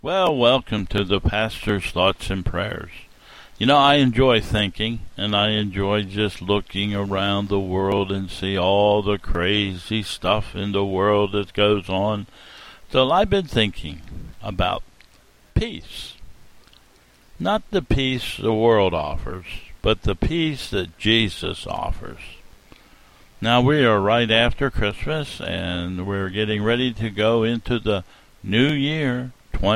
Well, welcome to the Pastor's Thoughts and Prayers. I enjoy thinking, and I enjoy just looking around the world and see all the crazy stuff in the world that goes on. So I've been thinking about peace. Not the peace the world offers, but the peace that Jesus offers. Now we are right after Christmas, and we're getting ready to go into the new year,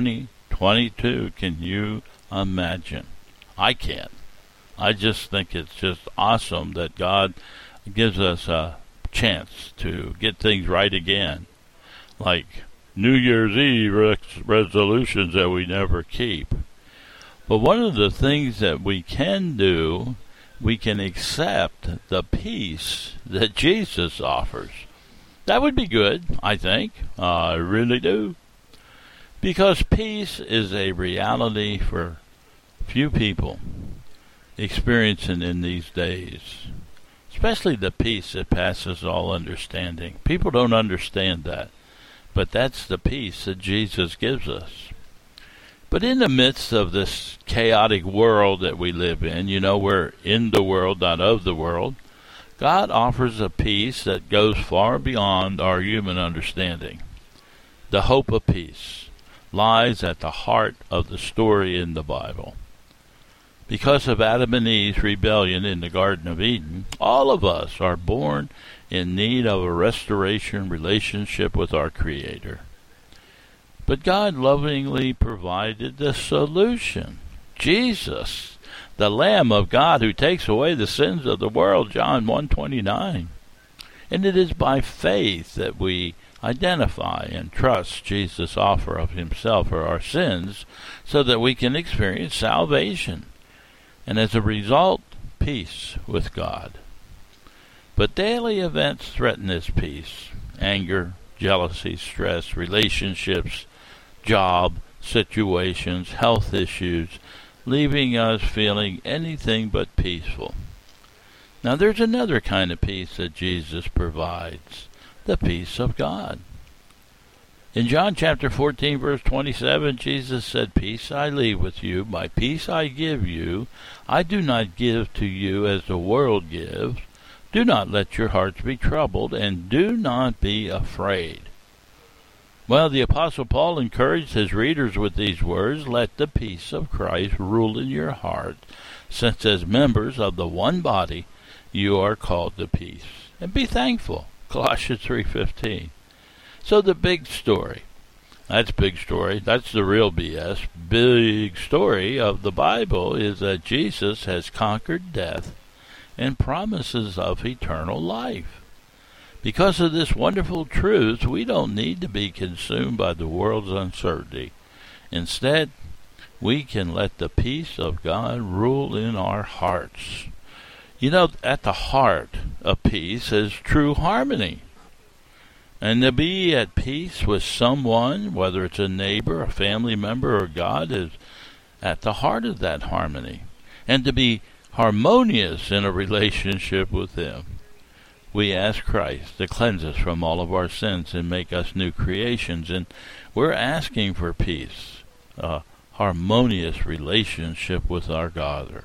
2022. Can you imagine? I can't. I just think it's just awesome that God gives us a chance to get things right again. Like New Year's Eve resolutions that we never keep. But one of the things that we can do, we can accept the peace that Jesus offers. That would be good, I think. I really do. Because peace is a reality for few people experiencing in these days. Especially the peace that passes all understanding. People don't understand that. But that's the peace that Jesus gives us. But in the midst of this chaotic world that we live in, we're in the world, not of the world, God offers a peace that goes far beyond our human understanding. The hope of peace lies at the heart of the story in the Bible. Because of Adam and Eve's rebellion in the Garden of Eden, all of us are born in need of a restoration relationship with our Creator. But God lovingly provided the solution. Jesus, the Lamb of God who takes away the sins of the world, John 1:29. And it is by faith that we identify and trust Jesus' offer of himself for our sins so that we can experience salvation. And as a result, peace with God. But daily events threaten this peace. Anger, jealousy, stress, relationships, job situations, health issues, leaving us feeling anything but peaceful. Now there's another kind of peace that Jesus provides, the peace of God. In John chapter 14, verse 27, Jesus said, "Peace I leave with you, my peace I give you. I do not give to you as the world gives. Do not let your hearts be troubled, and do not be afraid." Well, the Apostle Paul encouraged his readers with these words, "Let the peace of Christ rule in your heart, since as members of the one body you are called to peace. And be thankful." Colossians 3:15. So the big story, that's big story, that's the real BS. Big story of the Bible is that Jesus has conquered death and promises of eternal life. Because of this wonderful truth, we don't need to be consumed by the world's uncertainty. Instead, we can let the peace of God rule in our hearts. At the heart of peace is true harmony. And to be at peace with someone, whether it's a neighbor, a family member, or God, is at the heart of that harmony. And to be harmonious in a relationship with Him. We ask Christ to cleanse us from all of our sins and make us new creations. And we're asking for peace, a harmonious relationship with our God.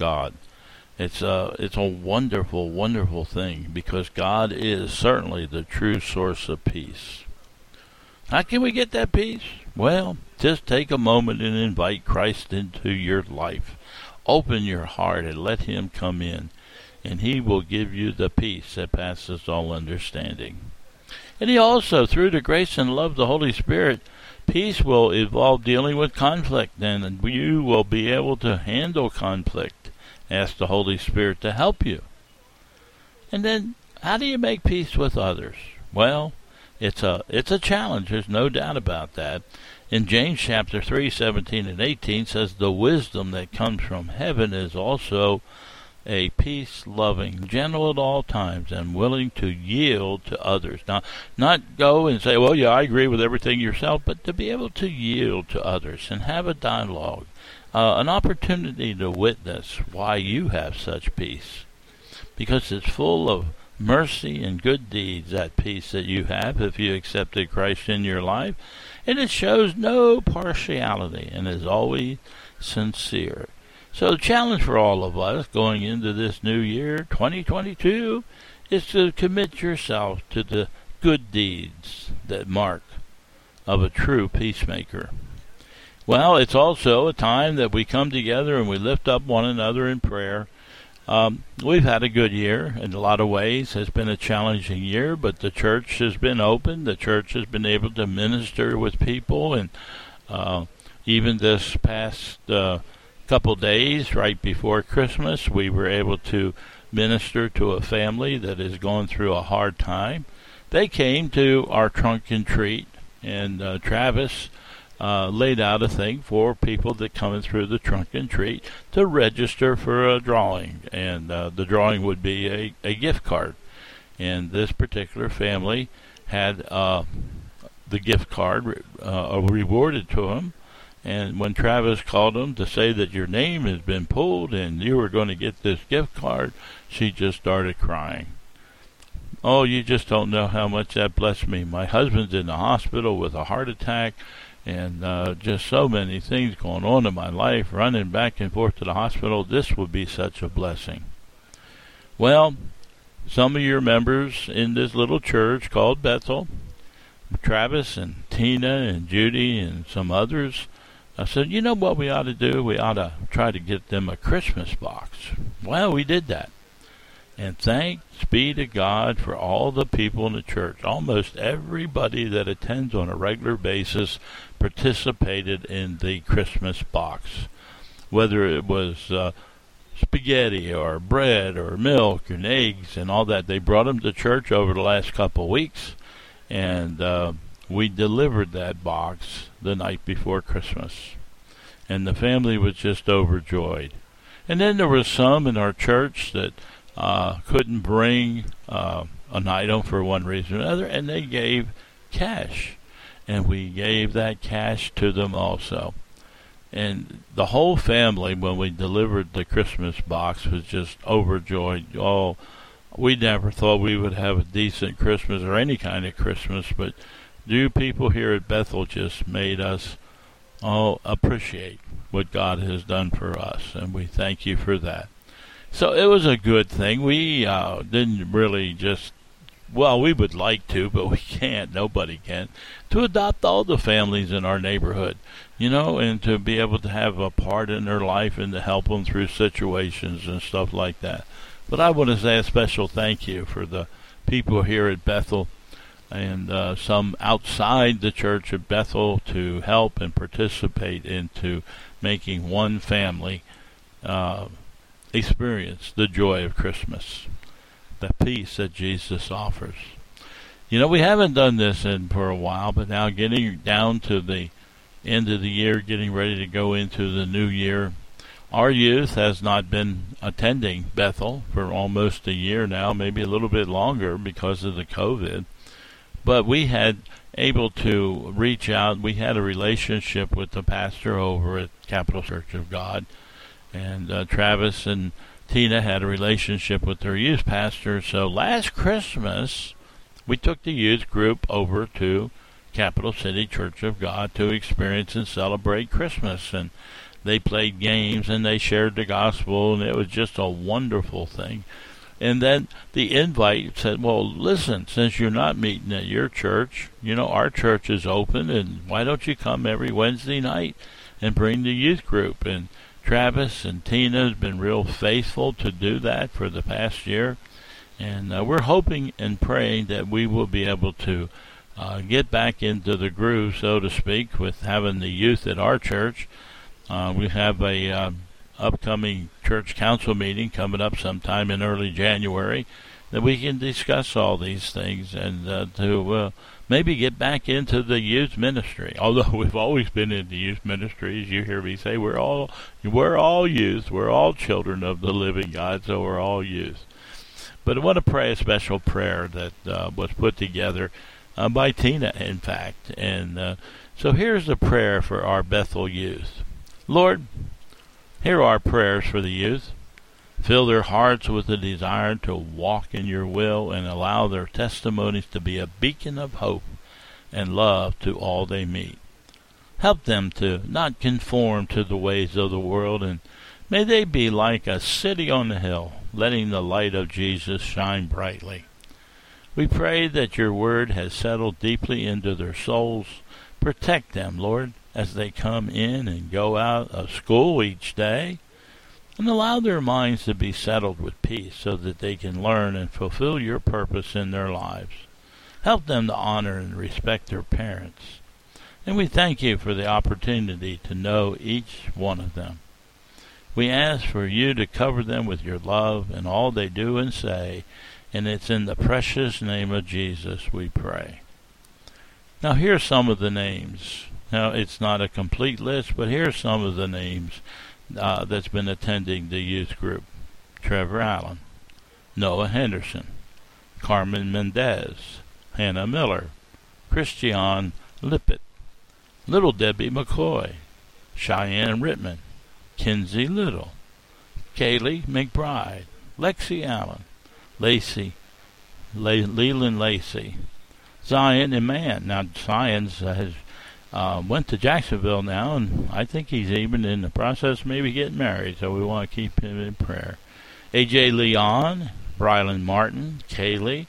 It's a wonderful, wonderful thing because God is certainly the true source of peace. How can we get that peace? Well, just take a moment and invite Christ into your life. Open your heart and let Him come in. And He will give you the peace that passes all understanding. And He also, through the grace and love of the Holy Spirit, peace will involve dealing with conflict, and you will be able to handle conflict. Ask the Holy Spirit to help you. And then, how do you make peace with others? Well, it's a challenge. There's no doubt about that. In James chapter 3:17 and 18 says, "The wisdom that comes from heaven is also a peace-loving, gentle at all times, and willing to yield to others." Now, not go and say, "Well, yeah, I agree with everything yourself," but to be able to yield to others and have a dialogue, an opportunity to witness why you have such peace. Because it's full of mercy and good deeds, that peace that you have if you accepted Christ in your life. and it shows no partiality and is always sincere. So the challenge for all of us going into this new year, 2022, is to commit yourself to the good deeds that mark of a true peacemaker. Well, it's also a time that we come together and we lift up one another in prayer. We've had a good year in a lot of ways. It's been a challenging year, but the church has been open. The church has been able to minister with people, and even this past couple days, right before Christmas, we were able to minister to a family that is going through a hard time. They came to our trunk and treat, and Travis laid out a thing for people that coming through the trunk and treat to register for a drawing, and the drawing would be a gift card. And this particular family had the gift card rewarded to them. And when Travis called them to say that your name has been pulled and you were going to get this gift card, she just started crying. Oh, you just don't know how much that blessed me. My husband's in the hospital with a heart attack, and just so many things going on in my life, running back and forth to the hospital. This would be such a blessing. Well, some of your members in this little church called Bethel, Travis and Tina and Judy and some others, I said, you know what we ought to do? We ought to try to get them a Christmas box. Well, we did that. And thanks be to God for all the people in the church. Almost everybody that attends on a regular basis participated in the Christmas box. Whether it was spaghetti or bread or milk and eggs and all that. They brought them to church over the last couple of weeks, and we delivered that box the night before Christmas. And the family was just overjoyed. And then there was some in our church that couldn't bring an item for one reason or another, and they gave cash. And we gave that cash to them also. And the whole family, when we delivered the Christmas box, was just overjoyed. Oh, we never thought we would have a decent Christmas or any kind of Christmas, but you people here at Bethel just made us appreciate what God has done for us, and we thank you for that. So it was a good thing. We didn't really just, well, we would like to, but we can't. Nobody can. To adopt all the families in our neighborhood, and to be able to have a part in their life and to help them through situations and stuff like that. But I want to say a special thank you for the people here at Bethel and some outside the church at Bethel to help and participate into making one family experience the joy of Christmas, the peace that Jesus offers. We haven't done this for a while, but now getting down to the end of the year, getting ready to go into the new year, our youth has not been attending Bethel for almost a year now, maybe a little bit longer because of the COVID. But we had able to reach out. We had a relationship with the pastor over at Capital Church of God, and Travis and Tina had a relationship with their youth pastor. So last Christmas, we took the youth group over to Capital City Church of God to experience and celebrate Christmas. And they played games and they shared the gospel, and it was just a wonderful thing. And then the invite said, well, listen, since you're not meeting at your church, our church is open, and why don't you come every Wednesday night and bring the youth group? And Travis and Tina has been real faithful to do that for the past year. And we're hoping and praying that we will be able to get back into the groove, so to speak, with having the youth at our church. We have a upcoming church council meeting coming up sometime in early January that we can discuss all these things and to maybe get back into the youth ministry. Although we've always been in the youth ministry, as you hear me say, we're all youth, we're all children of the living God, so we're all youth. But I want to pray a special prayer that was put together by Tina, in fact. And so here's the prayer for our Bethel youth. Lord, hear our prayers for the youth. Fill their hearts with the desire to walk in your will and allow their testimonies to be a beacon of hope and love to all they meet. Help them to not conform to the ways of the world, and may they be like a city on the hill, letting the light of Jesus shine brightly. We pray that your word has settled deeply into their souls. Protect them, Lord, as they come in and go out of school each day, and allow their minds to be settled with peace so that they can learn and fulfill your purpose in their lives. Help them to honor and respect their parents. And we thank you for the opportunity to know each one of them. We ask for you to cover them with your love and all they do and say, and it's in the precious name of Jesus we pray. Now here's some of the names. Now it's not a complete list, but here's some of the names that's been attending the youth group. Trevor Allen, Noah Henderson, Carmen Mendez, Hannah Miller, Christian Lippett, Little Debbie McCoy, Cheyenne Rittman, Kinsey Little, Kaylee McBride, Lexi Allen, Leland Lacey, Zion and Man. Now Zion's has went to Jacksonville now, and I think he's even in the process of maybe getting married, so we want to keep him in prayer. A.J. Leon, Brylan Martin, Kaylee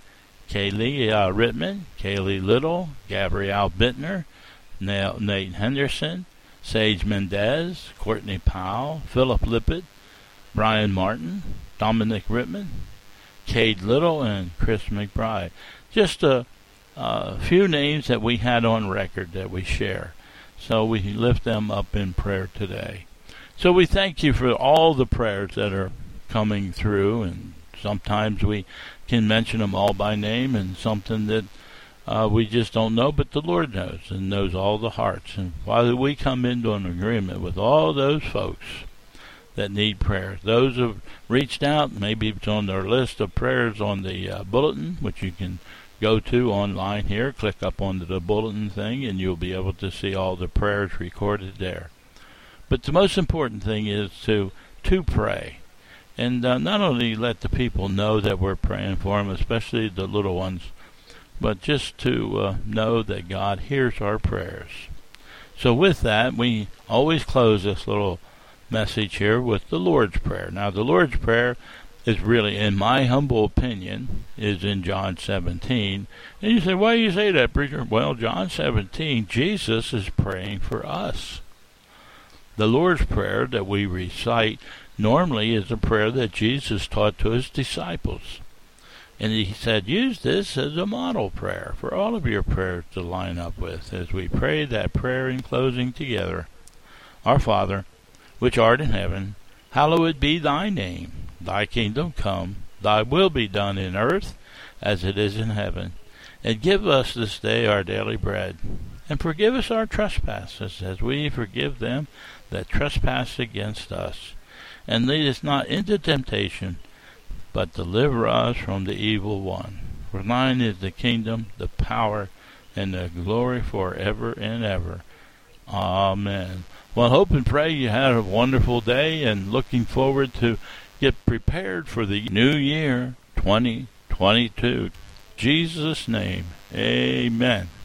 Rittman, Kaylee Little, Gabrielle Bittner, Nate Henderson, Sage Mendez, Courtney Powell, Philip Lippett, Brian Martin, Dominic Rittman, Cade Little, and Chris McBride. Just a few names that we had on record that we share. So we lift them up in prayer today. So we thank you for all the prayers that are coming through, and sometimes we can mention them all by name, and something that we just don't know, but the Lord knows, and knows all the hearts. And Father, we come into an agreement with all those folks that need prayer. Those who have reached out, maybe it's on their list of prayers on the bulletin, which you can go to online here, click up onto the bulletin thing, and you'll be able to see all the prayers recorded there. But the most important thing is to pray. And not only let the people know that we're praying for them, especially the little ones, but just to know that God hears our prayers. So with that, we always close this little message here with the Lord's Prayer. Now, the Lord's Prayer is really, in my humble opinion, is in John 17. And you say, why do you say that, preacher? Well, John 17, Jesus is praying for us. The Lord's Prayer that we recite normally is a prayer that Jesus taught to his disciples. And he said, use this as a model prayer for all of your prayers to line up with as we pray that prayer in closing together. Our Father, which art in heaven, hallowed be thy name. Thy kingdom come, thy will be done in earth as it is in heaven. And give us this day our daily bread. And forgive us our trespasses as we forgive them that trespass against us. And lead us not into temptation, but deliver us from the evil one. For thine is the kingdom, the power, and the glory forever and ever. Amen. Well, I hope and pray you had a wonderful day, and looking forward to get prepared for the new year, 2022. In Jesus' name, amen.